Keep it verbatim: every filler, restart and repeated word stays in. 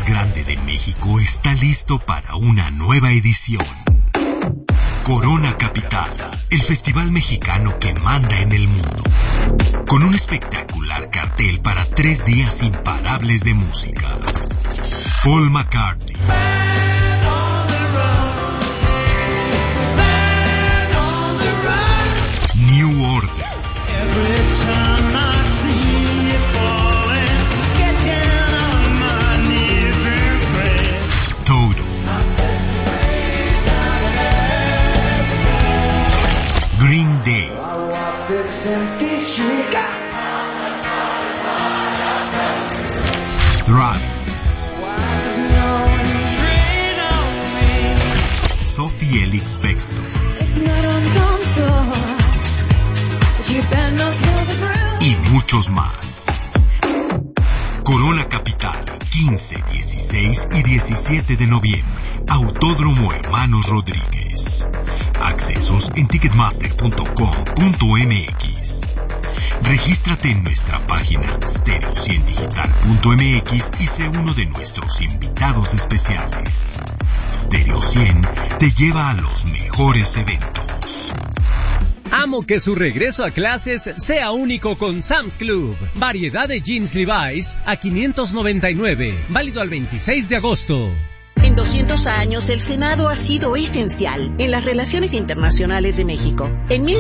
más grande de México está listo para una nueva edición. Corona Capital, el festival mexicano que manda en el mundo. Con un espectacular cartel para tres días imparables de música. Paul McCartney, New Order, Toto, Green Day, Travis, Sophie Elix Bextor y muchos más. Corona Capital, quince, dieciséis y diecisiete de noviembre. Autódromo Hermanos Rodríguez. Accesos en ticketmaster punto com punto m x. Regístrate en nuestra página stereo cien digital punto m x y sé uno de nuestros invitados especiales. Stereo cien te lleva a los mejores eventos. Amo que su regreso a clases sea único con Sam's Club. Variedad de jeans Levi's a quinientos noventa y nueve. Válido al veintiséis de agosto. En doscientos años, el Senado ha sido esencial en las relaciones internacionales de México. En